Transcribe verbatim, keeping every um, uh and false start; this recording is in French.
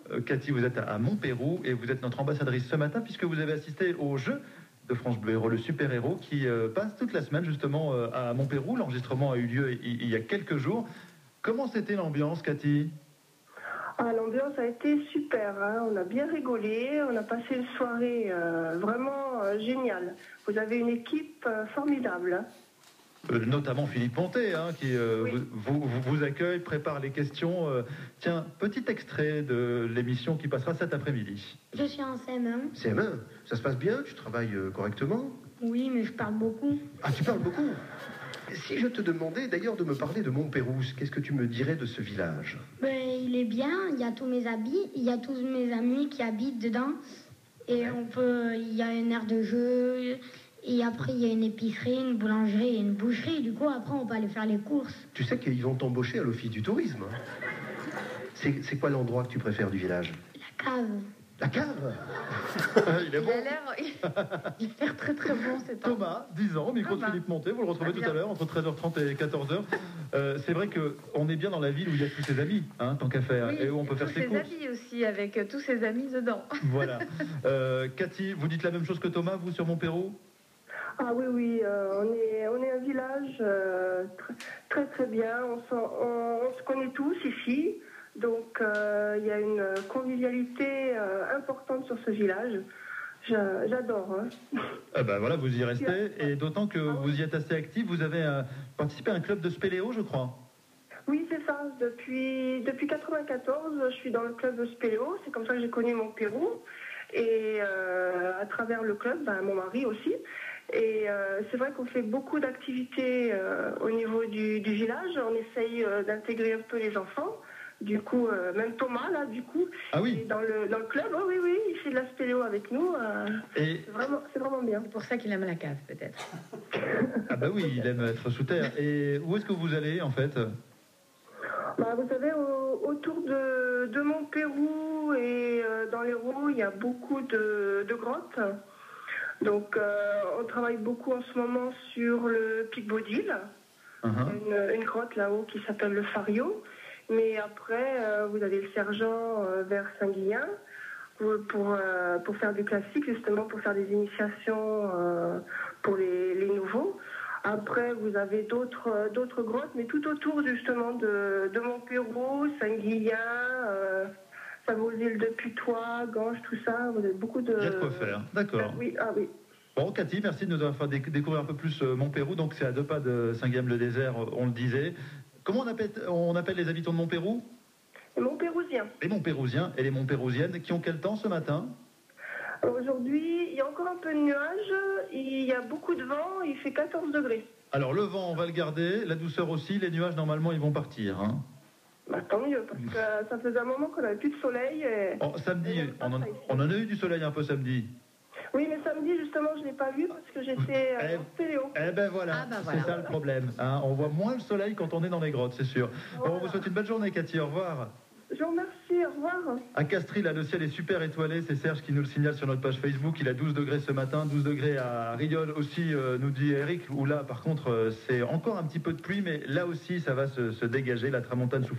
Euh, Cathy, vous êtes à Montpérou et vous êtes notre ambassadrice ce matin puisque vous avez assisté au jeu de France Bleu Héros, le super héros qui euh, passe toute la semaine justement euh, à Montpérou. L'enregistrement a eu lieu il, il y a quelques jours. Comment c'était l'ambiance, Cathy? Ah, l'ambiance a été super, hein. On a bien rigolé, on a passé une soirée euh, vraiment euh, géniale. Vous avez une équipe euh, formidable. Hein. Euh, notamment Philippe Pontet, hein, qui euh, Oui. vous, vous, vous accueille, prépare les questions. Euh, tiens, petit extrait de l'émission qui passera cet après-midi. Je suis en C M un. C M un, ça se passe bien? Tu travailles euh, correctement? Oui, mais je parle beaucoup. Ah, tu parles beaucoup? Si je te demandais d'ailleurs de me parler de Montpérou, qu'est-ce que tu me dirais de ce village? Ben, il est bien, il y a tous mes habits, il y a tous mes amis qui habitent dedans. Et on peut, il y a une aire de jeu, et après il y a une épicerie, une boulangerie et une boucherie. Du coup, après, on peut aller faire les courses. Tu sais qu'ils vont t'embaucher à l'office du tourisme. C'est c'est quoi l'endroit que tu préfères du village? La cave. La cave? Il est bon. Il a l'air il a l'air très très bon cet homme. Thomas, dix ans, micro de Thomas. Philippe Montet, vous le retrouvez Ah, tout bien. à l'heure entre treize heures trente et quatorze heures. Euh, c'est vrai qu'on est bien dans la ville où il y a tous ses amis, hein, tant qu'à faire, Oui, et où on peut tous faire ses ses courses. amis aussi, avec euh, tous ses amis dedans. Voilà. Euh, Cathy, vous dites la même chose que Thomas, vous, sur Montpérou? Ah oui, oui, euh, on, est, on est un village euh, très, très très bien. On, s'en- on- on se connaît tous ici. Donc euh, il y a une convivialité euh, importante sur ce village. J'a- J'adore. Hein. Ah bah voilà, vous y restez, et d'autant que Ah oui. vous y êtes assez actif, vous avez euh, participé à un club de spéléo, je crois. Oui, c'est ça. Depuis, depuis quatre-vingt-quatorze, je suis dans le club de Spéléo. C'est comme ça que j'ai connu mon Pérou. Et euh, à travers le club, ben, mon mari aussi. Et euh, c'est vrai qu'on fait beaucoup d'activités euh, au niveau du, du village. On essaye euh, d'intégrer un peu les enfants. Du coup, euh, même Thomas, là, du coup, Ah il oui. est dans le, dans le club. Oh, oui, oui, il fait de la spéléo avec nous. euh, Et c'est vraiment, c'est vraiment bien. C'est pour ça qu'il aime la cave, peut-être. ah bah oui, il aime être sous terre. Et où est-ce que vous allez en fait? Bah, vous savez, au- autour de, de Montpérou et euh, dans l'Hérault, il y a beaucoup de, de grottes. Donc, euh, on travaille beaucoup en ce moment sur le Pic Baudil, Uh-huh. une, une grotte là-haut qui s'appelle le Fario. Mais après, euh, vous avez le Sergent euh, vers Saint-Guillain pour, pour, euh, pour faire du classique, justement, pour faire des initiations euh, pour les, les nouveaux. Après, vous avez d'autres euh, d'autres grottes, mais tout autour, justement, de, de Montpérou, Saint-Guillain, euh, ça vaut l'île de Putois, Ganges, tout ça. Vous avez beaucoup de... Il y a de quoi faire, d'accord. Oui, ah oui. Bon, Cathy, merci de nous avoir fait déc- découvrir un peu plus euh, Montpérou. Donc, c'est à deux pas de Saint-Guillaume-le-Désert, euh, on le disait. Comment on appelle, on appelle les habitants de Montpérou? Et Montpérousien. Les Montpérousiens et les Montpérousiennes qui ont quel temps ce matin? Alors, aujourd'hui, il y a encore un peu de nuages, il y a beaucoup de vent, il fait quatorze degrés. Alors, le vent, on va le garder. La douceur aussi. Les nuages, normalement, ils vont partir. Hein. Bah, tant mieux, parce que ça faisait un moment qu'on n'avait plus de soleil. Et... Oh, samedi, Et j'aime pas on en, ça ici. on en a eu du soleil un peu samedi. Oui, mais samedi, justement, je ne l'ai pas vu parce que j'étais Eh, euh, en spéléo. Eh ben voilà, Ah bah c'est voilà. ça le problème. Hein. On voit moins le soleil quand on est dans les grottes, c'est sûr. Bon, on vous souhaite une belle journée, Cathy. Au revoir. Je vous remercie, au revoir. À Castries, là, le ciel est super étoilé. C'est Serge qui nous le signale sur notre page Facebook. Il a douze degrés ce matin, douze degrés à Rieul aussi, euh, nous dit Eric. Où là, par contre, euh, c'est encore un petit peu de pluie, mais là aussi, ça va se, se dégager. La tramontane souffle.